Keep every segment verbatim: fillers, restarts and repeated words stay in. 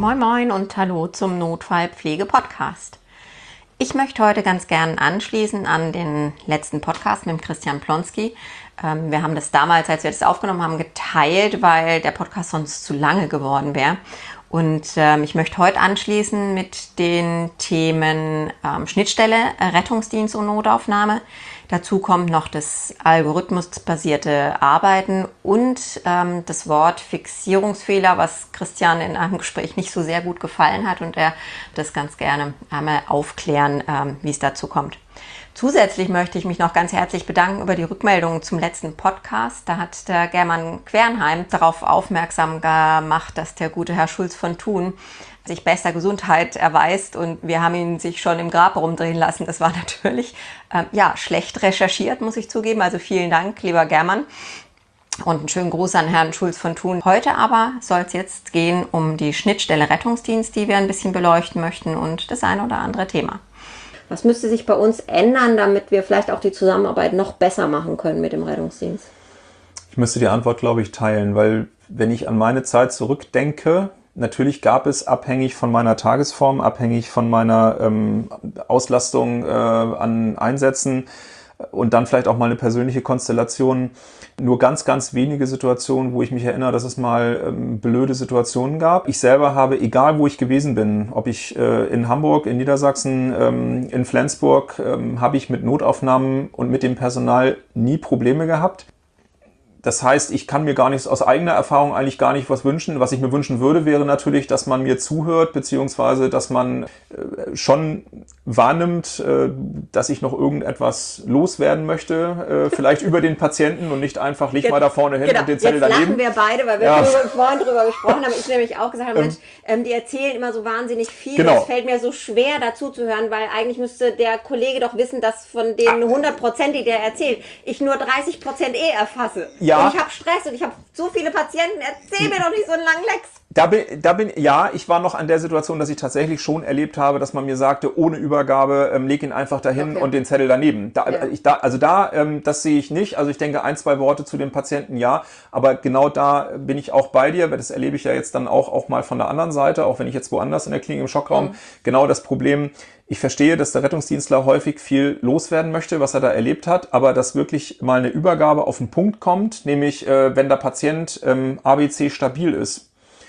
Moin Moin und Hallo zum Notfallpflege-Podcast. Ich möchte heute ganz gern anschließen an den letzten Podcast mit dem Christian Plonski. Ähm, wir haben das damals, als wir das aufgenommen haben, geteilt, weil der Podcast sonst zu lange geworden wäre. Und ähm, ich möchte heute anschließen mit den Themen ähm, Schnittstelle, Rettungsdienst und Notaufnahme. Dazu kommt noch das algorithmusbasierte Arbeiten und ähm, das Wort Fixierungsfehler, was Christian in einem Gespräch nicht so sehr gut gefallen hat und er das ganz gerne einmal aufklären, ähm, wie es dazu kommt. Zusätzlich möchte ich mich noch ganz herzlich bedanken über die Rückmeldungen zum letzten Podcast. Da hat der German Quernheim darauf aufmerksam gemacht, dass der gute Herr Schulz von Thun sich bester Gesundheit erweist und wir haben ihn sich schon im Grab rumdrehen lassen. Das war natürlich ähm, ja schlecht recherchiert, muss ich zugeben. Also vielen Dank, lieber German. Und einen schönen Gruß an Herrn Schulz von Thun. Heute aber soll es jetzt gehen um die Schnittstelle Rettungsdienst, die wir ein bisschen beleuchten möchten und das ein oder andere Thema. Was müsste sich bei uns ändern, damit wir vielleicht auch die Zusammenarbeit noch besser machen können mit dem Rettungsdienst? Ich müsste die Antwort, glaube ich, teilen, weil wenn ich an meine Zeit zurückdenke, natürlich gab es abhängig von meiner Tagesform, abhängig von meiner ähm, Auslastung äh, an Einsätzen und dann vielleicht auch mal eine persönliche Konstellation, nur ganz, ganz wenige Situationen, wo ich mich erinnere, dass es mal ähm, blöde Situationen gab. Ich selber habe, egal wo ich gewesen bin, ob ich äh, in Hamburg, in Niedersachsen, ähm, in Flensburg, ähm, habe ich mit Notaufnahmen und mit dem Personal nie Probleme gehabt. Das heißt, ich kann mir gar nichts aus eigener Erfahrung eigentlich gar nicht was wünschen. Was ich mir wünschen würde, wäre natürlich, dass man mir zuhört, beziehungsweise dass man äh, schon wahrnimmt, äh, dass ich noch irgendetwas loswerden möchte, äh, vielleicht über den Patienten und nicht einfach, leg mal da vorne hin genau. und den Zettel Jetzt daneben. Lachen wir beide, weil wir ja. vorhin drüber gesprochen haben. Ich nämlich auch gesagt habe, Mensch, ähm, die erzählen immer so wahnsinnig viel. Genau. Es fällt mir so schwer, dazu zu hören, weil eigentlich müsste der Kollege doch wissen, dass von den hundert Prozent, die der erzählt, ich nur dreißig Prozent eh erfasse. Ja. Und ich habe Stress und ich habe so viele Patienten. Erzähl mir doch nicht so einen langen Lex. Da bin, da bin, ja, ich war noch an der Situation, dass ich tatsächlich schon erlebt habe, dass man mir sagte, ohne Übergabe, ähm, leg ihn einfach dahin okay. und den Zettel daneben. Da, Ja. ich, da, also da, ähm, das sehe ich nicht. Also ich denke, ein, zwei Worte zu dem Patienten, ja. Aber genau da bin ich auch bei dir, weil das erlebe ich ja jetzt dann auch, auch mal von der anderen Seite, auch wenn ich jetzt woanders in der Klinik im Schockraum, mhm. genau das Problem. Ich verstehe, dass der Rettungsdienstler häufig viel loswerden möchte, was er da erlebt hat, aber dass wirklich mal eine Übergabe auf den Punkt kommt, nämlich äh, wenn der Patient ähm, A B C stabil ist.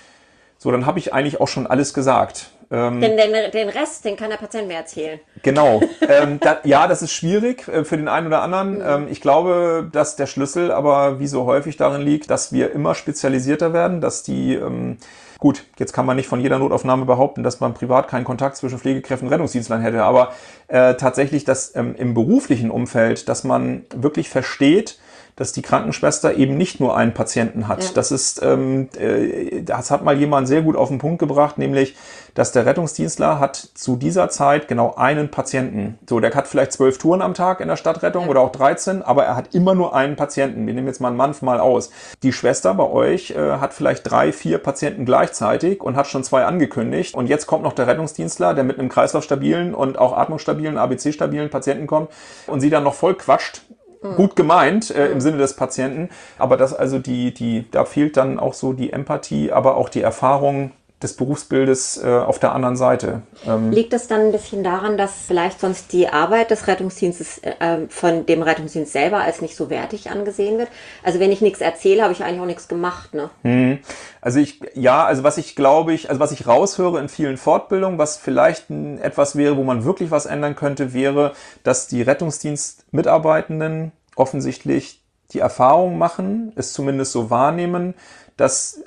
So, dann habe ich eigentlich auch schon alles gesagt. Ähm, den, den, den Rest, den kann der Patient mir erzählen. Genau. ähm, da, ja, das ist schwierig äh, für den einen oder anderen. Mhm. Ähm, ich glaube, dass der Schlüssel aber wie so häufig darin liegt, dass wir immer spezialisierter werden, dass die... Ähm, Gut, jetzt kann man nicht von jeder Notaufnahme behaupten, dass man privat keinen Kontakt zwischen Pflegekräften und Rettungsdienstlern hätte, aber äh, tatsächlich, dass ähm, im beruflichen Umfeld, dass man wirklich versteht, dass die Krankenschwester eben nicht nur einen Patienten hat. Ja. Das ist, ähm, äh, das hat mal jemand sehr gut auf den Punkt gebracht, nämlich, dass der Rettungsdienstler hat zu dieser Zeit genau einen Patienten. So, der hat vielleicht zwölf Touren am Tag in der Stadtrettung ja. oder auch dreizehn, aber er hat immer nur einen Patienten. Wir nehmen jetzt mal einen Mann mal aus. Die Schwester bei euch äh, hat vielleicht drei, vier Patienten gleichzeitig und hat schon zwei angekündigt. Und jetzt kommt noch der Rettungsdienstler, der mit einem kreislaufstabilen und auch atmungsstabilen, A B C-stabilen Patienten kommt und sie dann noch voll quatscht. Gut gemeint äh, im Sinne des Patienten, aber das also die, die, da fehlt dann auch so die Empathie, aber auch die Erfahrung des Berufsbildes äh, auf der anderen Seite. Ähm Liegt das dann ein bisschen daran, dass vielleicht sonst die Arbeit des Rettungsdienstes äh, von dem Rettungsdienst selber als nicht so wertig angesehen wird? Also wenn ich nichts erzähle, habe ich eigentlich auch nichts gemacht, ne? Hm. Also ich, ja, also was ich glaube ich, also was ich raushöre in vielen Fortbildungen, was vielleicht ein, etwas wäre, wo man wirklich was ändern könnte, wäre, dass die Rettungsdienstmitarbeitenden offensichtlich die Erfahrung machen, es zumindest so wahrnehmen, dass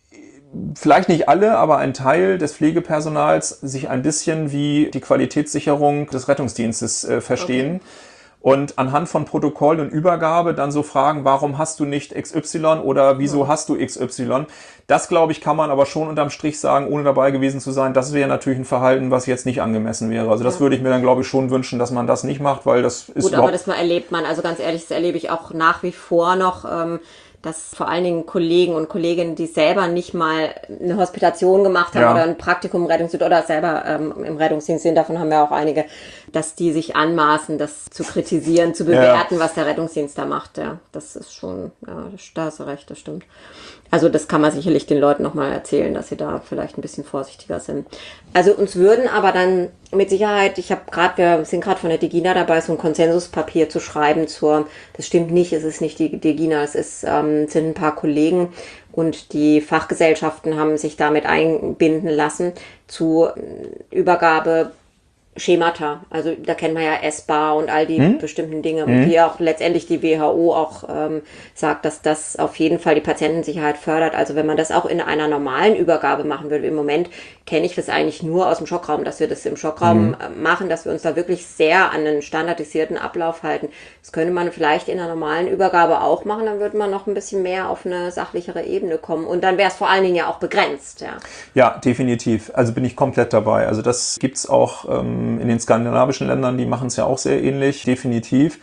vielleicht nicht alle, aber ein Teil des Pflegepersonals sich ein bisschen wie die Qualitätssicherung des Rettungsdienstes äh, verstehen. Okay. Und anhand von Protokoll und Übergabe dann so fragen, warum hast du nicht X Y oder wieso ja. hast du X Y? Das, glaube ich, kann man aber schon unterm Strich sagen, ohne dabei gewesen zu sein. Das wäre natürlich ein Verhalten, was jetzt nicht angemessen wäre. Also das ja. würde ich mir dann, glaube ich, schon wünschen, dass man das nicht macht, weil das ist Gut, aber das mal erlebt man. Also ganz ehrlich, das erlebe ich auch nach wie vor noch, ähm, dass vor allen Dingen Kollegen und Kolleginnen, die selber nicht mal eine Hospitation gemacht haben ja. oder ein Praktikum im Rettungsdienst oder selber ähm, im Rettungsdienst sind, davon haben wir auch einige, dass die sich anmaßen, das zu kritisieren, zu bewerten, ja. was der Rettungsdienst da macht. Ja, das ist schon, ja, da hast du recht, das stimmt. Also das kann man sicherlich den Leuten nochmal erzählen, dass sie da vielleicht ein bisschen vorsichtiger sind. Also uns würden aber dann mit Sicherheit, ich habe gerade, wir sind gerade von der DEGINA dabei, so ein Konsensuspapier zu schreiben zur, das stimmt nicht, es ist nicht die DEGINA, es ist, ähm, sind ein paar Kollegen und die Fachgesellschaften haben sich damit einbinden lassen zu Übergabe Schemata, also da kennen wir ja S B A und all die hm? bestimmten Dinge, hm? wie auch letztendlich die W H O auch ähm, sagt, dass das auf jeden Fall die Patientensicherheit fördert. Also wenn man das auch in einer normalen Übergabe machen würde, im Moment kenne ich das eigentlich nur aus dem Schockraum, dass wir das im Schockraum hm. machen, dass wir uns da wirklich sehr an einen standardisierten Ablauf halten. Das könnte man vielleicht in einer normalen Übergabe auch machen, dann würde man noch ein bisschen mehr auf eine sachlichere Ebene kommen und dann wäre es vor allen Dingen ja auch begrenzt. Ja, ja, definitiv. Also bin ich komplett dabei. Also das gibt's auch ähm, in den skandinavischen Ländern, die machen es ja auch sehr ähnlich, definitiv.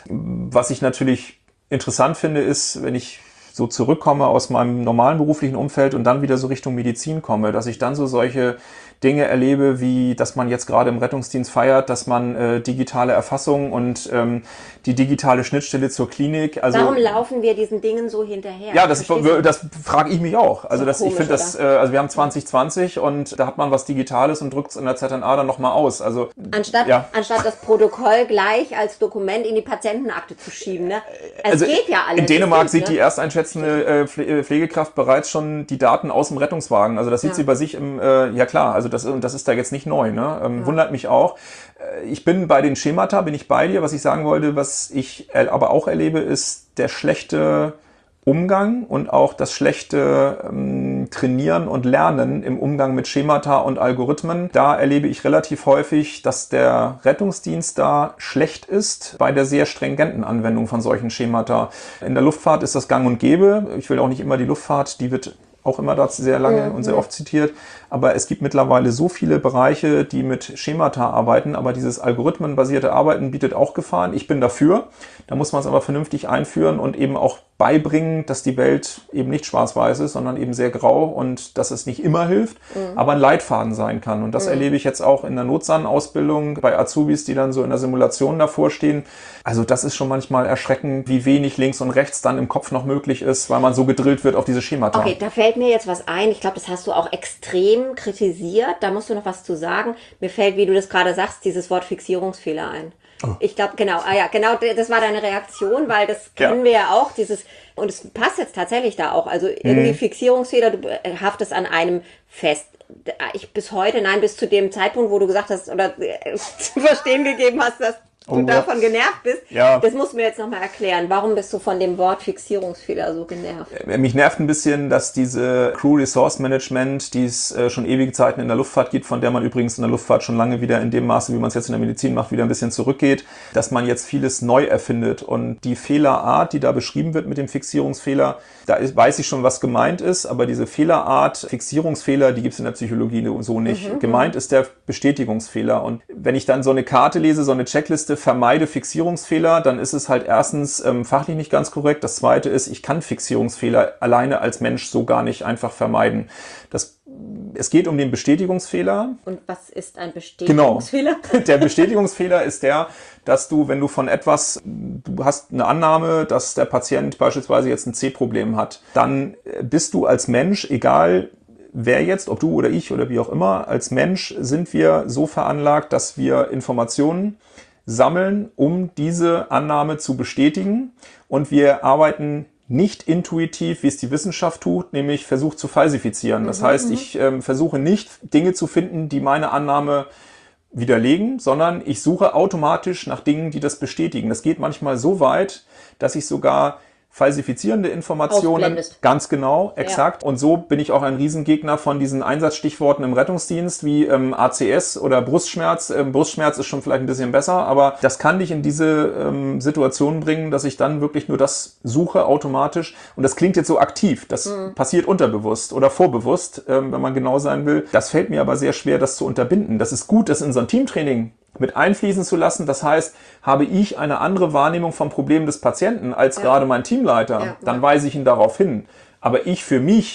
Was ich natürlich interessant finde, ist, wenn ich so zurückkomme aus meinem normalen beruflichen Umfeld und dann wieder so Richtung Medizin komme, dass ich dann so solche Dinge erlebe, wie dass man jetzt gerade im Rettungsdienst feiert, dass man äh, digitale Erfassung und ähm, die digitale Schnittstelle zur Klinik. Also warum laufen wir diesen Dingen so hinterher? Ja, das, das frage ich mich auch. Also das, komisch, ich finde das, äh, also wir haben zwanzig zwanzig und da hat man was Digitales und drückt es in der Z N A dann nochmal aus. Also anstatt, ja. anstatt das Protokoll gleich als Dokument in die Patientenakte zu schieben. Ne? Es also geht ja alles. In Dänemark geht, sieht ne? die ersteinschätzende äh, Pflegekraft bereits schon die Daten aus dem Rettungswagen. Also das sieht ja. sie bei sich im, äh, ja klar, also das, das ist da jetzt nicht neu. Ne? Ähm, ja. Wundert mich auch. Ich bin bei den Schemata, bin ich bei dir. Was ich sagen wollte, was ich aber auch erlebe, ist der schlechte Umgang und auch das schlechte ähm, Trainieren und Lernen im Umgang mit Schemata und Algorithmen. Da erlebe ich relativ häufig, dass der Rettungsdienst da schlecht ist bei der sehr stringenten Anwendung von solchen Schemata. In der Luftfahrt ist das gang und gäbe. Ich will auch nicht immer die Luftfahrt, die wird auch immer dazu sehr lange mhm. und sehr oft zitiert. Aber es gibt mittlerweile so viele Bereiche, die mit Schemata arbeiten. Aber dieses algorithmenbasierte Arbeiten bietet auch Gefahren. Ich bin dafür. Da muss man es aber vernünftig einführen und eben auch beibringen, dass die Welt eben nicht schwarz-weiß ist, sondern eben sehr grau und dass es nicht immer hilft, mhm. aber ein Leitfaden sein kann. Und das mhm. erlebe ich jetzt auch in der Notsan-Ausbildung bei Azubis, die dann so in der Simulation davor stehen. Also das ist schon manchmal erschreckend, wie wenig links und rechts dann im Kopf noch möglich ist, weil man so gedrillt wird auf diese Schemata. Okay, da fällt mir jetzt was ein. Ich glaube, das hast du auch extrem kritisiert. Da musst du noch was zu sagen. Mir fällt, wie du das gerade sagst, dieses Wort Fixierungsfehler ein. Oh. Ich glaube, genau, ah ja, genau, das war deine Reaktion, weil das kennen ja. wir ja auch, dieses, und es passt jetzt tatsächlich da auch, also irgendwie mhm. Fixierungsfehler, du haftest an einem fest. Ich bis heute, nein, bis zu dem Zeitpunkt, wo du gesagt hast, oder zu verstehen gegeben hast, dass du oh, davon ja. genervt bist. Ja. Das musst du mir jetzt nochmal erklären. Warum bist du von dem Wort Fixierungsfehler so genervt? Mich nervt ein bisschen, dass diese Crew Resource Management, die es äh, schon ewige Zeiten in der Luftfahrt gibt, von der man übrigens in der Luftfahrt schon lange wieder in dem Maße, wie man es jetzt in der Medizin macht, wieder ein bisschen zurückgeht, dass man jetzt vieles neu erfindet. Und die Fehlerart, die da beschrieben wird mit dem Fixierungsfehler, da ist, weiß ich schon, was gemeint ist, aber diese Fehlerart, Fixierungsfehler, die gibt es in der Psychologie so nicht. Mhm. Gemeint ist der Bestätigungsfehler. Und wenn ich dann so eine Karte lese, so eine Checkliste, vermeide Fixierungsfehler, dann ist es halt erstens ähm, fachlich nicht ganz korrekt. Das zweite ist, ich kann Fixierungsfehler alleine als Mensch so gar nicht einfach vermeiden. Das, es geht um den Bestätigungsfehler. Und was ist ein Bestätigungsfehler? Genau. Der Bestätigungsfehler ist der, dass du, wenn du von etwas, du hast eine Annahme, dass der Patient beispielsweise jetzt ein C-Problem hat, dann bist du als Mensch, egal wer jetzt, ob du oder ich oder wie auch immer, als Mensch sind wir so veranlagt, dass wir Informationen sammeln, um diese Annahme zu bestätigen. Und wir arbeiten nicht intuitiv, wie es die Wissenschaft tut, nämlich versucht zu falsifizieren. Das mhm, heißt, ich ähm, versuche nicht, Dinge zu finden, die meine Annahme widerlegen, sondern ich suche automatisch nach Dingen, die das bestätigen. Das geht manchmal so weit, dass ich sogar falsifizierende Informationen, ganz genau, exakt. Ja. Und so bin ich auch ein Riesengegner von diesen Einsatzstichworten im Rettungsdienst wie ähm, A C S oder Brustschmerz. Ähm, Brustschmerz ist schon vielleicht ein bisschen besser, aber das kann dich in diese ähm, Situation bringen, dass ich dann wirklich nur das suche automatisch. Und das klingt jetzt so aktiv, das mhm. passiert unterbewusst oder vorbewusst, ähm, wenn man genau sein will. Das fällt mir aber sehr schwer, das zu unterbinden. Das ist gut, das in so ein Teamtraining mit einfließen zu lassen. Das heißt, habe ich eine andere Wahrnehmung vom Problem des Patienten als ja. gerade mein Teamleiter, ja. dann weise ich ihn darauf hin. Aber ich für mich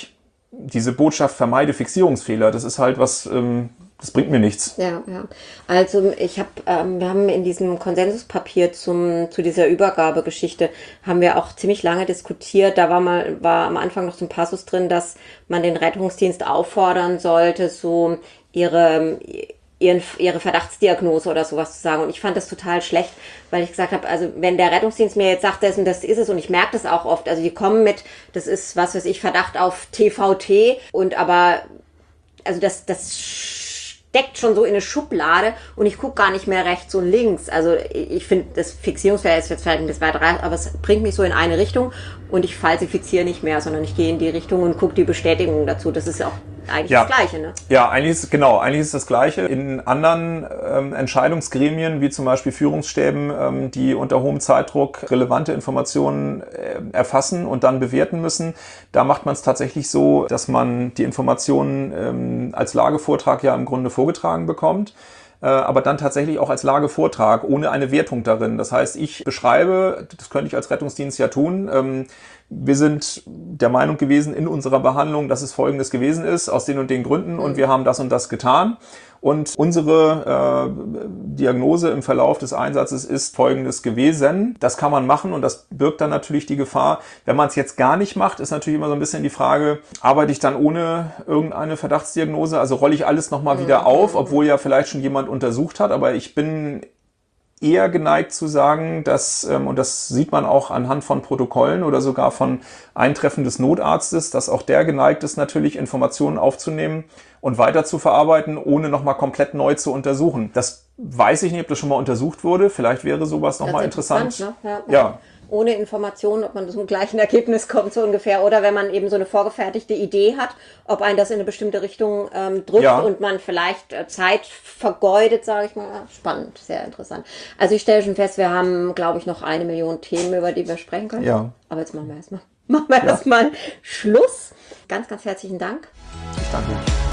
diese Botschaft vermeide Fixierungsfehler, das ist halt was, ähm, das bringt mir nichts. Ja, ja. Also ich habe, ähm, wir haben in diesem Konsensuspapier zum zu dieser Übergabegeschichte haben wir auch ziemlich lange diskutiert. Da war mal war am Anfang noch so ein Passus drin, dass man den Rettungsdienst auffordern sollte, so ihre ihren, ihre Verdachtsdiagnose oder sowas zu sagen. Und ich fand das total schlecht, weil ich gesagt habe, also wenn der Rettungsdienst mir jetzt sagt, das und das ist es, und ich merke das auch oft, also die kommen mit, das ist, was weiß ich, Verdacht auf T V T, und aber, also das, das steckt schon so in eine Schublade und ich gucke gar nicht mehr rechts und links. Also ich finde, das Fixierungsfeld ist jetzt vielleicht ein bisschen weiter rein, aber es bringt mich so in eine Richtung und ich falsifiziere nicht mehr, sondern ich gehe in die Richtung und gucke die Bestätigung dazu. Das ist auch eigentlich ja das Gleiche, ne? Ja, eigentlich ist, genau, eigentlich ist das Gleiche. In anderen ähm, Entscheidungsgremien, wie zum Beispiel Führungsstäben, ähm, die unter hohem Zeitdruck relevante Informationen äh, erfassen und dann bewerten müssen, da macht man es tatsächlich so, dass man die Informationen ähm, als Lagevortrag ja im Grunde vorgetragen bekommt, äh, aber dann tatsächlich auch als Lagevortrag, ohne eine Wertung darin. Das heißt, ich beschreibe, das könnte ich als Rettungsdienst ja tun, ähm, wir sind der Meinung gewesen in unserer Behandlung, dass es Folgendes gewesen ist, aus den und den Gründen, und wir haben das und das getan. Und unsere äh, Diagnose im Verlauf des Einsatzes ist Folgendes gewesen. Das kann man machen, und das birgt dann natürlich die Gefahr. Wenn man es jetzt gar nicht macht, ist natürlich immer so ein bisschen die Frage, arbeite ich dann ohne irgendeine Verdachtsdiagnose? Also rolle ich alles nochmal mhm. wieder auf, obwohl ja vielleicht schon jemand untersucht hat. Aber ich bin eher geneigt zu sagen, dass, ähm, und das sieht man auch anhand von Protokollen oder sogar von Eintreffen des Notarztes, dass auch der geneigt ist, natürlich Informationen aufzunehmen und weiter zu verarbeiten, ohne nochmal komplett neu zu untersuchen. Das weiß ich nicht, ob das schon mal untersucht wurde. Vielleicht wäre sowas nochmal interessant. interessant ne? ja. ja. Ohne Informationen, ob man zum gleichen Ergebnis kommt, so ungefähr. Oder wenn man eben so eine vorgefertigte Idee hat, ob einen das in eine bestimmte Richtung ähm, drückt ja. und man vielleicht äh, Zeit vergeudet, sage ich mal. Spannend, sehr interessant. Also ich stelle schon fest, wir haben, glaube ich, noch eine Million Themen, über die wir sprechen können. Ja. Aber jetzt machen wir erstmal machen wir ja. erstmal Schluss. Ganz, ganz herzlichen Dank. Ich danke.